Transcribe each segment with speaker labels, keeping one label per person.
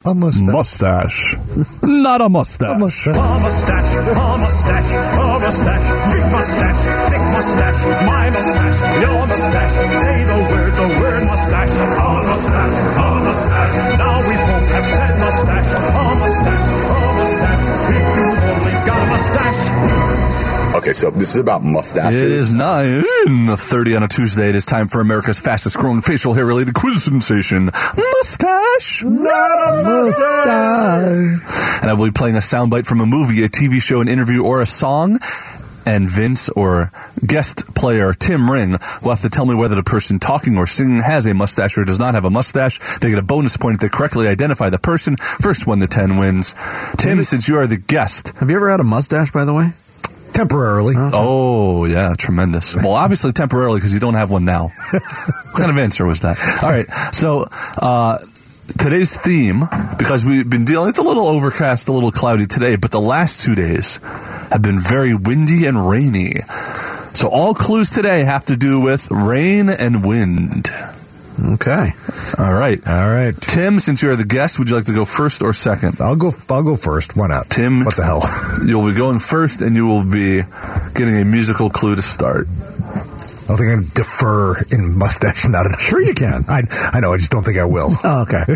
Speaker 1: A mustache.
Speaker 2: Mustache. Not a mustache.
Speaker 1: A mustache.
Speaker 3: A mustache, a mustache, a mustache, big mustache, thick mustache, my mustache, your mustache. Say the word mustache, a mustache, a mustache. Now we both have said mustache, a mustache, if you only got a mustache.
Speaker 4: Okay, so this is about mustaches.
Speaker 2: It is 9:30 on a Tuesday. It is time for America's fastest growing facial hair related quiz sensation, Mustache.
Speaker 1: Not a mustache.
Speaker 2: And I will be playing a soundbite from a movie, a TV show, an interview, or a song. And Vince or guest player Tim Ring will have to tell me whether the person talking or singing has a mustache or does not have a mustache. They get a bonus point if they correctly identify the person. First 1 to 10 wins. Tim, since you are the guest.
Speaker 5: Have you ever had a mustache, by the way?
Speaker 1: Temporarily.
Speaker 2: Oh, yeah, tremendous. Well, obviously temporarily because you don't have one now. What kind of answer was that? All right, so today's theme, because we've been dealing, it's a little overcast, a little cloudy today, but the last 2 days have been very windy and rainy. So all clues today have to do with rain and wind.
Speaker 5: Okay.
Speaker 2: All right.
Speaker 1: Tim,
Speaker 2: since you're the guest, would you like to go first or second?
Speaker 1: I'll go first. Why not?
Speaker 2: Tim,
Speaker 1: what the hell?
Speaker 2: You'll be going first, and you will be getting a musical clue to start.
Speaker 1: I don't think I can defer in mustache. Not enough.
Speaker 5: Sure you can.
Speaker 1: I know. I just don't think I will.
Speaker 5: Oh, okay.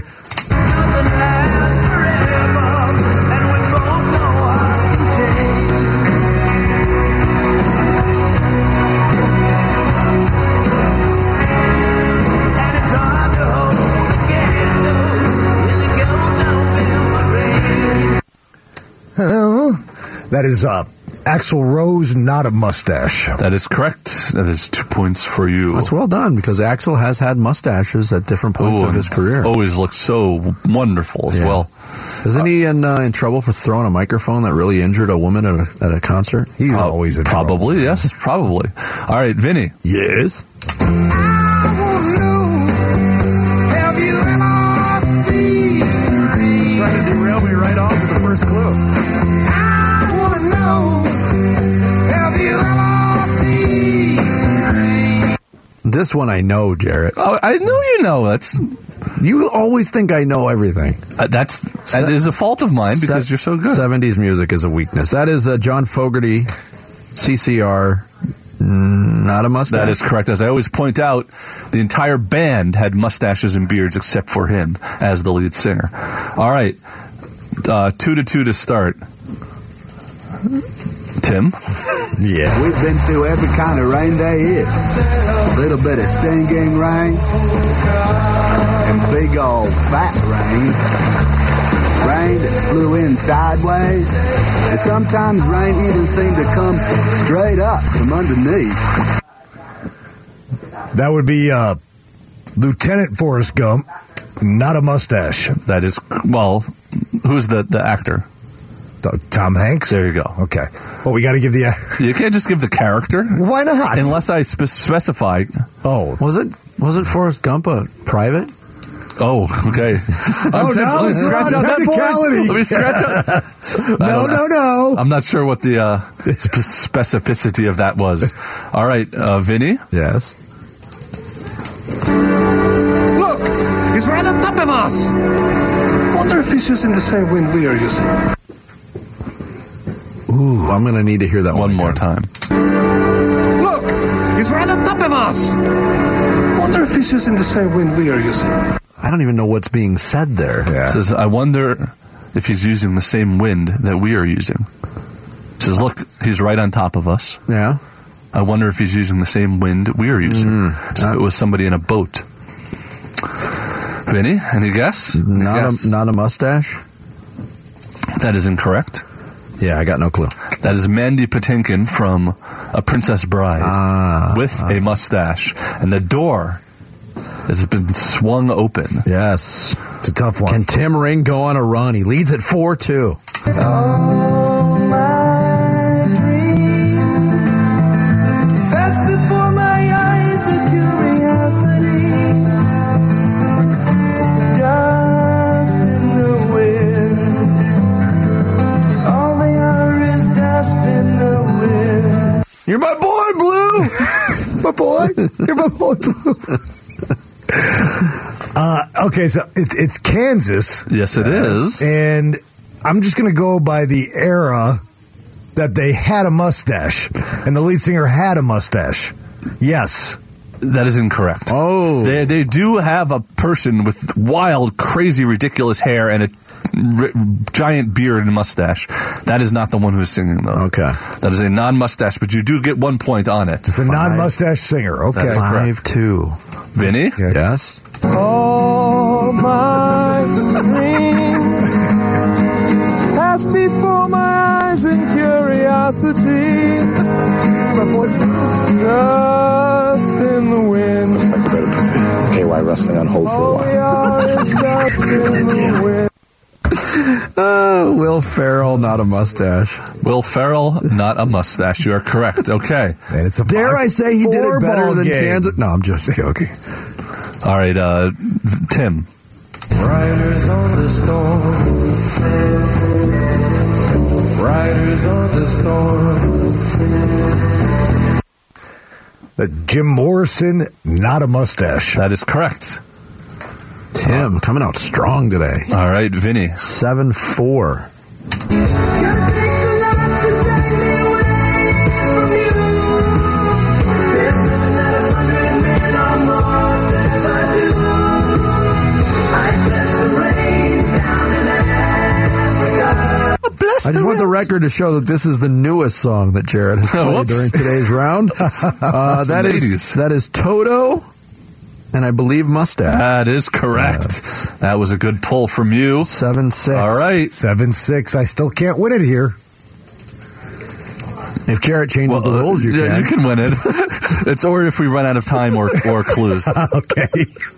Speaker 1: That is Axl Rose, Not a Mustache.
Speaker 2: That is correct. That is 2 points for you.
Speaker 5: That's well done, because Axl has had mustaches at different points of his career.
Speaker 2: Always looks so wonderful as well.
Speaker 5: Isn't he in trouble for throwing a microphone that really injured a woman at a concert?
Speaker 1: He's always in trouble.
Speaker 2: Probably, yes, probably. All right, Vinny.
Speaker 5: Yes?
Speaker 3: Trying to derail me right off with the first clue.
Speaker 5: This one I know, Jarrett.
Speaker 2: Oh, I know you know.
Speaker 5: You always think I know everything.
Speaker 2: That is a fault of mine because you're so good.
Speaker 5: 70s music is a weakness. That is John Fogerty, CCR, Not a Mustache.
Speaker 2: That is correct. As I always point out, the entire band had mustaches and beards except for him as the lead singer. All right. 2-2 to start. Tim?
Speaker 6: Yeah. We've been through every kind of rain there is. A little bit of stinging rain and big old fat rain. Rain that flew in sideways. And sometimes rain even seemed to come straight up from underneath.
Speaker 1: That would be Lieutenant Forrest Gump, Not a Mustache.
Speaker 2: That is, well, who's the actor?
Speaker 1: Tom Hanks?
Speaker 2: There you go.
Speaker 1: Okay. Well, we got to give the...
Speaker 2: You can't just give the character.
Speaker 1: Why not?
Speaker 2: Unless I specify.
Speaker 1: Oh.
Speaker 5: Was it Forrest Gump a private?
Speaker 2: Oh, okay.
Speaker 1: Let me
Speaker 2: scratch out that point. Let me scratch out.
Speaker 1: No.
Speaker 2: I'm not sure what the specificity of that was. All right, Vinny?
Speaker 5: Yes.
Speaker 3: Look, he's right on top of us. Wonder if he's using the same wind we are using.
Speaker 5: Ooh, I'm going to need to hear that
Speaker 2: one more time.
Speaker 3: Look, he's right on top of us. Wonder if he's using the same wind we are using.
Speaker 5: I don't even know what's being said there.
Speaker 2: Yeah. It says, I wonder if he's using the same wind that we are using. It says, look, he's right on top of us.
Speaker 5: Yeah.
Speaker 2: I wonder if he's using the same wind we are using. So it was somebody in a boat. Vinny, any guess?
Speaker 5: Not a mustache?
Speaker 2: That is incorrect.
Speaker 5: Yeah, I got no clue.
Speaker 2: That is Mandy Patinkin from A Princess Bride with a mustache. And the door has been swung open.
Speaker 5: Yes.
Speaker 1: It's a tough one.
Speaker 5: Can Tim Ring go on a run? He leads at 4-2.
Speaker 7: All my dreams pass before my eyes of curiosity. Dust in the wind. All they are is dust in the wind.
Speaker 1: You're my boy, Blue! My boy. You're my boy, Blue. Okay, so it's Kansas.
Speaker 2: Yes, it is.
Speaker 1: And I'm just going to go by the era that they had a mustache. And the lead singer had a mustache. Yes.
Speaker 2: That is incorrect.
Speaker 5: Oh.
Speaker 2: They do have a person with wild, crazy, ridiculous hair and a giant beard and mustache. That is not the one who's singing, though.
Speaker 5: Okay.
Speaker 2: That is a non-mustache, but you do get 1 point on it.
Speaker 1: It's a non-mustache singer. Okay.
Speaker 2: That is correct.
Speaker 5: 5-2.
Speaker 2: Vinny?
Speaker 5: Yes.
Speaker 7: All my dreams pass before my eyes in curiosity. Dust in the wind.
Speaker 4: Looks like I better put the KY Wrestling on hold for a
Speaker 7: All
Speaker 4: while.
Speaker 7: we are is dust in the wind.
Speaker 5: Will Ferrell, not a mustache.
Speaker 2: Will Ferrell, not a mustache. You are correct. Okay.
Speaker 1: And it's a
Speaker 5: Dare I say he did it better
Speaker 1: four-ball
Speaker 5: than
Speaker 1: game.
Speaker 5: Kansas? No, I'm just joking.
Speaker 2: All right, Tim.
Speaker 7: Riders on the storm. Riders on the storm.
Speaker 1: Jim Morrison, not a mustache.
Speaker 2: That is correct.
Speaker 5: Tim, coming out strong today.
Speaker 2: All right, Vinny.
Speaker 5: 7-4. I just want the record to show that this is the newest song that Jared has played
Speaker 2: Whoops.
Speaker 5: during today's round. That is Toto, and I believe Mustache.
Speaker 2: That is correct. That was a good pull from you.
Speaker 5: 7-6.
Speaker 2: All right.
Speaker 1: 7-6. I still can't win it here.
Speaker 5: If Jared changes the rules, you
Speaker 2: yeah,
Speaker 5: can.
Speaker 2: you can win it. It's or if we run out of time or clues.
Speaker 1: Okay.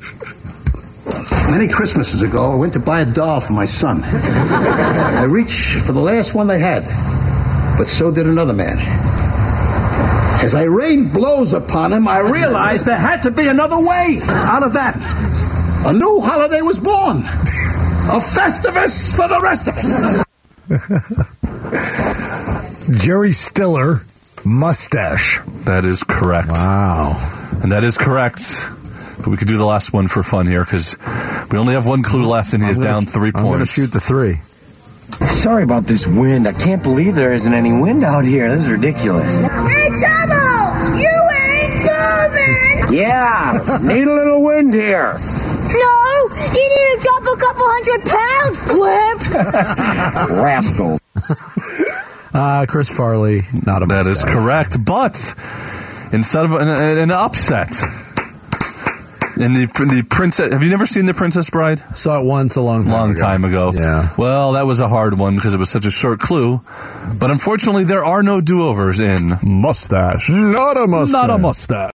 Speaker 8: Many Christmases ago, I went to buy a doll for my son. I reached for the last one they had, but so did another man. As I rained blows upon him, I realized there had to be another way out of that. A new holiday was born. A Festivus for the rest of us.
Speaker 1: Jerry Stiller, mustache.
Speaker 2: That is correct.
Speaker 5: Wow.
Speaker 2: And that is correct. But we could do the last one for fun here because we only have one clue left and he is down 3 points.
Speaker 5: I'm going to shoot the 3.
Speaker 9: Sorry about this wind. I can't believe there isn't any wind out here. This is ridiculous.
Speaker 10: Hey, Tomo! You ain't moving!
Speaker 9: Yeah, need a little wind here.
Speaker 10: No! You need to drop a couple $100, Clip!
Speaker 9: Rascal.
Speaker 5: Chris Farley, not a mustache.
Speaker 2: That is correct. But instead of an upset, in the Princess, have you never seen The Princess Bride?
Speaker 5: Saw it once a long
Speaker 2: time ago.
Speaker 5: Yeah.
Speaker 2: Well, that was a hard one because it was such a short clue. But unfortunately, there are no do-overs in
Speaker 1: Mustache. Not a mustache.
Speaker 2: Not a mustache.